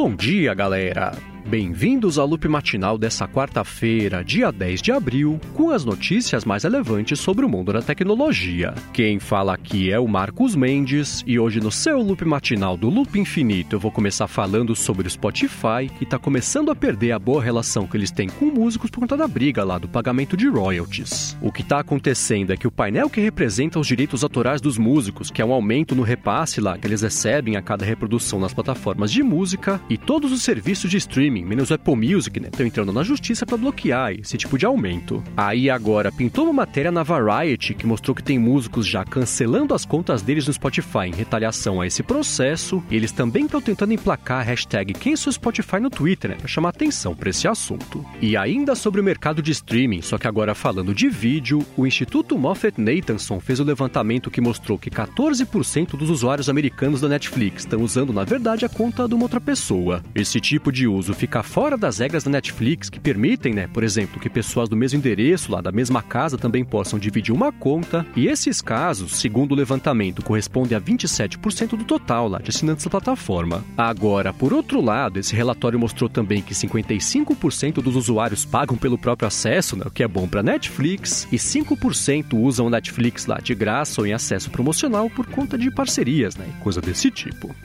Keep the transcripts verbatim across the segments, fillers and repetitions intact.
Bom dia, galera! Bem-vindos ao Loop Matinal dessa quarta-feira, dia dez de abril, com as notícias mais relevantes sobre o mundo da tecnologia. Quem fala aqui é o Marcos Mendes, e hoje no seu Loop Matinal do Loop Infinito eu vou começar falando sobre o Spotify, que está começando a perder a boa relação que eles têm com músicos por conta da briga lá do pagamento de royalties. O que está acontecendo é que o painel que representa os direitos autorais dos músicos, que é um aumento no repasse lá que eles recebem a cada reprodução nas plataformas de música, e todos os serviços de streaming, menos o Apple Music, né, estão entrando na justiça para bloquear esse tipo de aumento. Aí agora pintou uma matéria na Variety que mostrou que tem músicos já cancelando as contas deles no Spotify em retaliação a esse processo, e eles também estão tentando emplacar a hashtag Quem Sou Spotify no Twitter, né, para chamar atenção para esse assunto. E ainda sobre o mercado de streaming, só que agora falando de vídeo, o Instituto Moffett-Nathanson fez o levantamento que mostrou que quatorze por cento dos usuários americanos da Netflix estão usando, na verdade, a conta de uma outra pessoa. Esse tipo de uso ficar fora das regras da Netflix, que permitem, né, por exemplo, que pessoas do mesmo endereço, lá da mesma casa, também possam dividir uma conta, e esses casos, segundo o levantamento, correspondem a vinte e sete por cento do total lá de assinantes da plataforma. Agora, por outro lado, esse relatório mostrou também que cinquenta e cinco por cento dos usuários pagam pelo próprio acesso, né, o que é bom para Netflix, e cinco por cento usam Netflix lá de graça ou em acesso promocional por conta de parcerias, né, coisa desse tipo.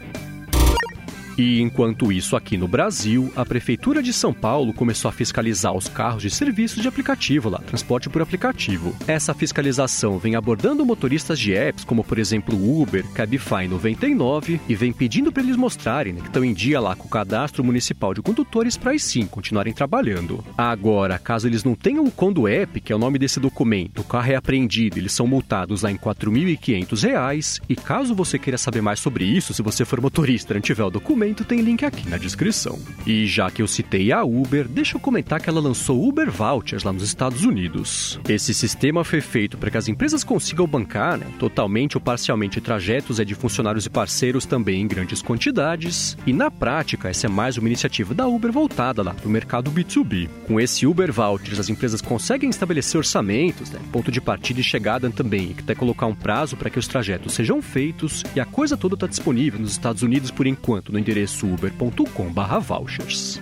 E enquanto isso, aqui no Brasil, a Prefeitura de São Paulo começou a fiscalizar os carros de serviços de aplicativo lá, transporte por aplicativo. Essa fiscalização vem abordando motoristas de apps, como por exemplo o Uber, Cabify noventa e nove, e vem pedindo para eles mostrarem, né, que estão em dia lá com o cadastro municipal de condutores para aí sim continuarem trabalhando. Agora, caso eles não tenham o Condo App, que é o nome desse documento, o carro é apreendido, eles são multados lá em quatro mil e quinhentos reais, e caso você queira saber mais sobre isso, se você for motorista e não tiver o documento, tem link aqui na descrição. E já que eu citei a Uber, deixa eu comentar que ela lançou Uber Vouchers lá nos Estados Unidos. Esse sistema foi feito para que as empresas consigam bancar, né, totalmente ou parcialmente trajetos é de funcionários e parceiros também em grandes quantidades, e na prática essa é mais uma iniciativa da Uber voltada lá para o mercado B dois B. Com esse Uber Vouchers as empresas conseguem estabelecer orçamentos, né, ponto de partida e chegada também, e até colocar um prazo para que os trajetos sejam feitos, e a coisa toda está disponível nos Estados Unidos por enquanto no endereço uber ponto com barra vouchers.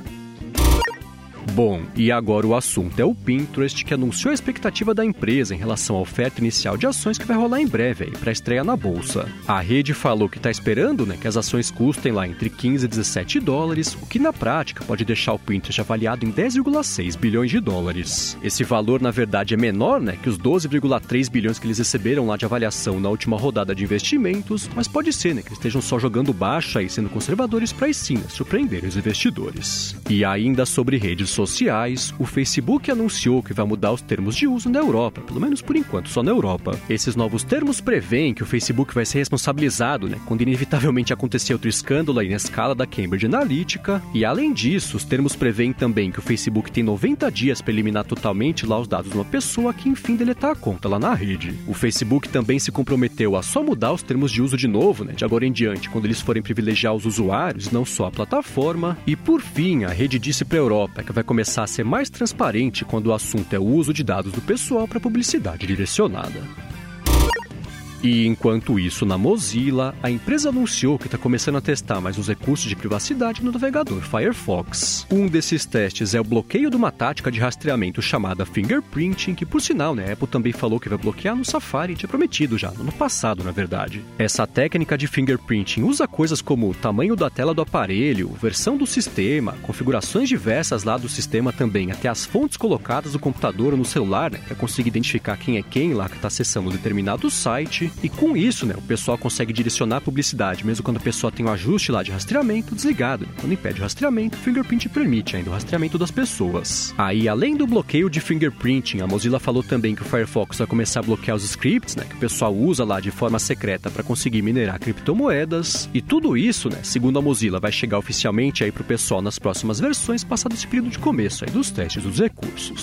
Bom, e agora o assunto é o Pinterest, que anunciou a expectativa da empresa em relação à oferta inicial de ações que vai rolar em breve para estreia na bolsa. A rede falou que está esperando, né, que as ações custem lá entre quinze e dezessete dólares, o que na prática pode deixar o Pinterest avaliado em dez vírgula seis bilhões de dólares. Esse valor, na verdade, é menor, né, que os doze vírgula três bilhões que eles receberam lá de avaliação na última rodada de investimentos, mas pode ser, né, que eles estejam só jogando baixo aí, sendo conservadores para aí sim, né, surpreenderem os investidores. E ainda sobre redes sociais, o Facebook anunciou que vai mudar os termos de uso na Europa, pelo menos por enquanto só na Europa. Esses novos termos prevêem que o Facebook vai ser responsabilizado, né, quando inevitavelmente acontecer outro escândalo aí na escala da Cambridge Analytica, e além disso, os termos prevêem também que o Facebook tem noventa dias para eliminar totalmente lá os dados de uma pessoa que enfim deletar a conta lá na rede. O Facebook também se comprometeu a só mudar os termos de uso de novo, né, de agora em diante, quando eles forem privilegiar os usuários, não só a plataforma. E por fim, a rede disse para a Europa que vai começar a ser mais transparente quando o assunto é o uso de dados do pessoal para publicidade direcionada. E enquanto isso, na Mozilla, a empresa anunciou que está começando a testar mais os recursos de privacidade no navegador Firefox. Um desses testes é o bloqueio de uma tática de rastreamento chamada fingerprinting, que por sinal, né, a Apple também falou que vai bloquear no Safari, tinha prometido já, no ano passado, na verdade. Essa técnica de fingerprinting usa coisas como o tamanho da tela do aparelho, versão do sistema, configurações diversas lá do sistema também, até as fontes colocadas no computador ou no celular, né, para conseguir identificar quem é quem lá que está acessando um determinado site. E com isso, né, o pessoal consegue direcionar a publicidade, mesmo quando a pessoa tem um ajuste lá de rastreamento desligado. Né? Quando impede o rastreamento, o fingerprint permite ainda o rastreamento das pessoas. Aí, além do bloqueio de fingerprinting, a Mozilla falou também que o Firefox vai começar a bloquear os scripts, né, que o pessoal usa lá de forma secreta para conseguir minerar criptomoedas. E tudo isso, né, segundo a Mozilla, vai chegar oficialmente aí para o pessoal nas próximas versões, passado esse período de começo aí dos testes dos recursos.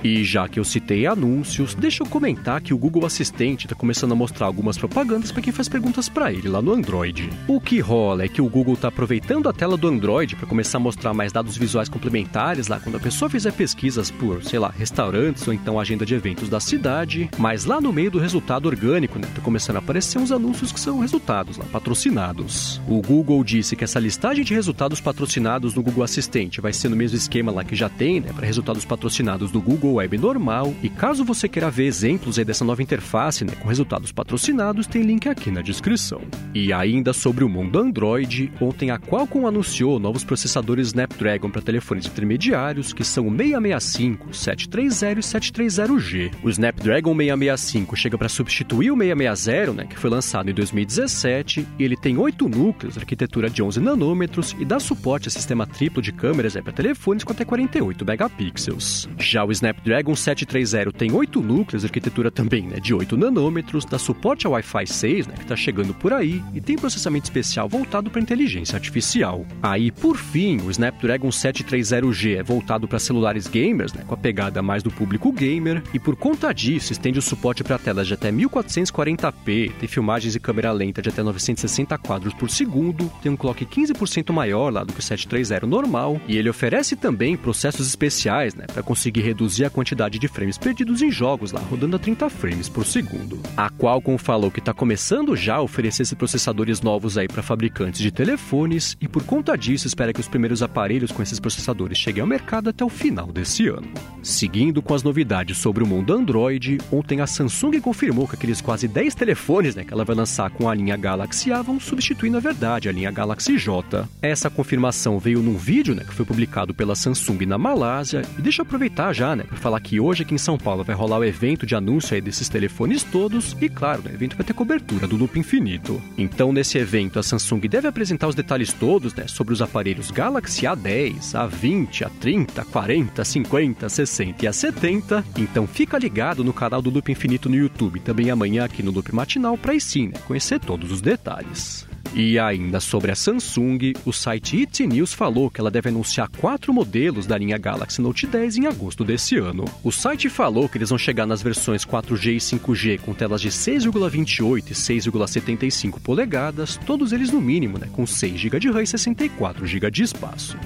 E já que eu citei anúncios, deixa eu comentar que o Google Assistente está começando a mostrar algumas propagandas para quem faz perguntas para ele lá no Android. O que rola é que o Google está aproveitando a tela do Android para começar a mostrar mais dados visuais complementares lá quando a pessoa fizer pesquisas por, sei lá, restaurantes ou então agenda de eventos da cidade, mas lá no meio do resultado orgânico, né, tá começando a aparecer uns anúncios que são resultados lá, patrocinados. O Google disse que essa listagem de resultados patrocinados no Google Assistente vai ser no mesmo esquema lá que já tem, né, para resultados patrocinados do Google Web normal, e caso você queira ver exemplos aí dessa nova interface, né, com resultados patrocinados, tem link aqui na descrição. E ainda sobre o mundo Android, ontem a Qualcomm anunciou novos processadores Snapdragon para telefones intermediários, que são o seiscentos e sessenta e cinco, setecentos e trinta e setecentos e trinta G. O Snapdragon seiscentos e sessenta e cinco chega para substituir o seiscentos e sessenta, né, que foi lançado em dois mil e dezessete, e ele tem oito núcleos, arquitetura de onze nanômetros, e dá suporte a sistema triplo de câmeras para telefones com até quarenta e oito megapixels. Já o Snapdragon setecentos e trinta tem oito núcleos, arquitetura também, né, de oito nanômetros, dá suporte ao Wi-Fi seis, né, que está chegando por aí, e tem processamento especial voltado para inteligência artificial. Aí, por fim, o Snapdragon setecentos e trinta G é voltado para celulares gamers, né, com a pegada mais do público gamer, e por conta disso estende o suporte para telas de até mil quatrocentos e quarenta p, tem filmagens e câmera lenta de até novecentos e sessenta quadros por segundo, tem um clock quinze por cento maior lá do que o setecentos e trinta normal, e ele oferece também processos especiais, né, para conseguir reduzir a quantidade de frames perdidos em jogos lá, rodando a trinta frames por segundo. A Qualcomm falou que está começando já a oferecer esses processadores novos aí para fabricantes de telefones, e por conta disso espera que os primeiros aparelhos com esses processadores cheguem ao mercado até o final desse ano. Seguindo com as novidades sobre o mundo Android, ontem a Samsung confirmou que aqueles quase dez telefones, né, que ela vai lançar com a linha Galaxy A vão substituir, na verdade, a linha Galaxy J. Essa confirmação veio num vídeo, né, que foi publicado pela Samsung na Malásia, e deixa eu aproveitar já, né, para falar que hoje aqui em São Paulo vai rolar o evento de anúncio aí desses telefones todos, e claro, né, o evento vai ter cobertura do Loop Infinito. Então, nesse evento, a Samsung deve apresentar os detalhes todos, né, sobre os aparelhos Galaxy A dez, A vinte, A trinta, A quarenta, A cinquenta, A sessenta e A setenta. Então, fica ligado no canal do Loop Infinito no YouTube, também amanhã aqui no Loop Matinal, para aí sim, né, conhecer todos os detalhes. E ainda sobre a Samsung, o site I T News falou que ela deve anunciar quatro modelos da linha Galaxy Note dez em agosto desse ano. O site falou que eles vão chegar nas versões quatro G e cinco G com telas de seis vírgula vinte e oito e seis vírgula setenta e cinco polegadas, todos eles no mínimo, né, com seis gigas de RAM e sessenta e quatro gigas de espaço.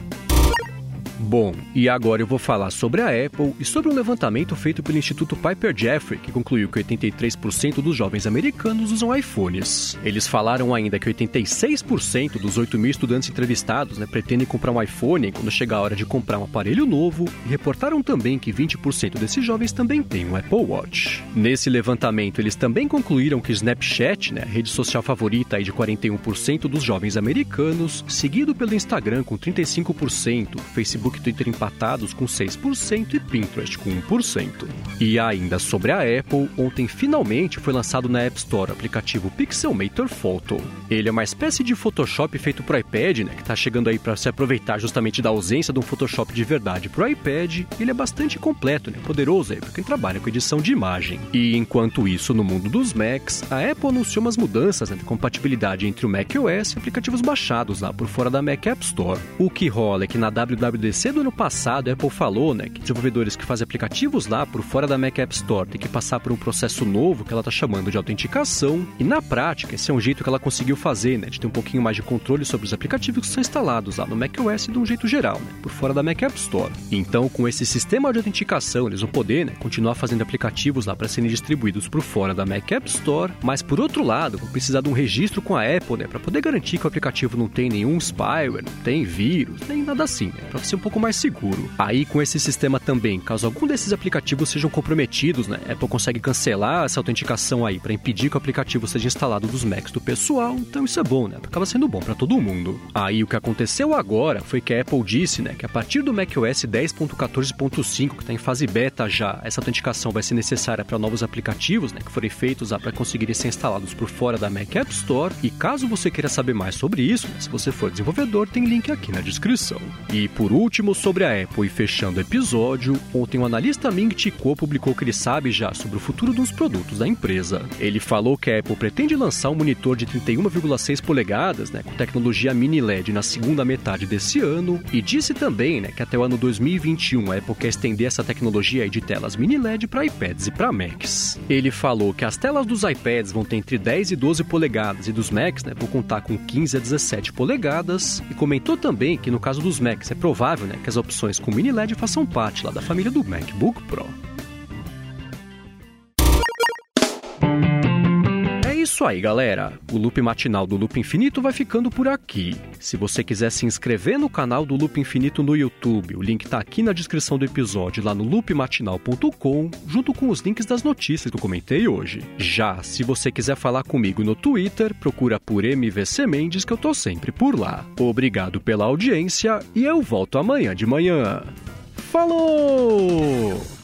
Bom, e agora eu vou falar sobre a Apple e sobre um levantamento feito pelo Instituto Piper Jaffray, que concluiu que oitenta e três por cento dos jovens americanos usam iPhones. Eles falaram ainda que oitenta e seis por cento dos oito mil estudantes entrevistados, né, pretendem comprar um iPhone quando chegar a hora de comprar um aparelho novo, e reportaram também que vinte por cento desses jovens também têm um Apple Watch. Nesse levantamento, eles também concluíram que o Snapchat, né, a rede social favorita aí de quarenta e um por cento dos jovens americanos, seguido pelo Instagram com trinta e cinco por cento, Facebook e Twitter empatados com seis por cento e Pinterest com um por cento. E ainda sobre a Apple, ontem finalmente foi lançado na App Store o aplicativo Pixelmator Photo. Ele é uma espécie de Photoshop feito para o iPad, né, que está chegando aí para se aproveitar justamente da ausência de um Photoshop de verdade para o iPad. Ele é bastante completo, né, poderoso aí para quem trabalha com edição de imagem. E enquanto isso, no mundo dos Macs, a Apple anunciou umas mudanças, né, de compatibilidade entre o macOS e aplicativos baixados lá por fora da Mac App Store. O que rola é que na W W D C do ano passado, a Apple falou, né, que desenvolvedores que fazem aplicativos lá por fora da Mac App Store têm que passar por um processo novo que ela está chamando de autenticação, e na prática esse é um jeito que ela conseguiu fazer, né, de ter um pouquinho mais de controle sobre os aplicativos que são instalados lá no macOS de um jeito geral, né, por fora da Mac App Store. Então, com esse sistema de autenticação, eles vão poder, né, continuar fazendo aplicativos lá para serem distribuídos por fora da Mac App Store, mas por outro lado, vão precisar de um registro com a Apple, né, para poder garantir que o aplicativo não tem nenhum spyware, não tem vírus, nem nada assim, né, para ser um pouco mais seguro. Aí, com esse sistema também, caso algum desses aplicativos sejam comprometidos, né, a Apple consegue cancelar essa autenticação aí para impedir que o aplicativo seja instalado nos Macs do pessoal, então isso é bom, né, acaba sendo bom para todo mundo. Aí, o que aconteceu agora foi que a Apple disse, né, que a partir do macOS dez ponto quatorze ponto cinco, que está em fase beta já, essa autenticação vai ser necessária para novos aplicativos, né, que forem feitos para conseguirem ser instalados por fora da Mac App Store. E caso você queira saber mais sobre isso, né, se você for desenvolvedor, tem link aqui na descrição. E por último, último sobre a Apple e fechando o episódio, ontem o analista Ming-Chi Kuo publicou que ele sabe já sobre o futuro dos produtos da empresa. Ele falou que a Apple pretende lançar um monitor de trinta e uma vírgula seis polegadas, né, com tecnologia mini L E D na segunda metade desse ano, e disse também, né, que até o ano dois mil e vinte e um a Apple quer estender essa tecnologia aí de telas mini L E D para iPads e para Macs. Ele falou que as telas dos iPads vão ter entre dez e doze polegadas e dos Macs, né, vão contar com quinze a dezessete polegadas, e comentou também que no caso dos Macs é provável, né, que as opções com mini L E D façam parte lá da família do MacBook Pro. É isso aí, galera. O Loop Matinal do Loop Infinito vai ficando por aqui. Se você quiser se inscrever no canal do Loop Infinito no YouTube, o link tá aqui na descrição do episódio, lá no loop matinal ponto com, junto com os links das notícias que eu comentei hoje. Já, se você quiser falar comigo no Twitter, procura por M V C Mendes, que eu tô sempre por lá. Obrigado pela audiência e eu volto amanhã de manhã. Falou!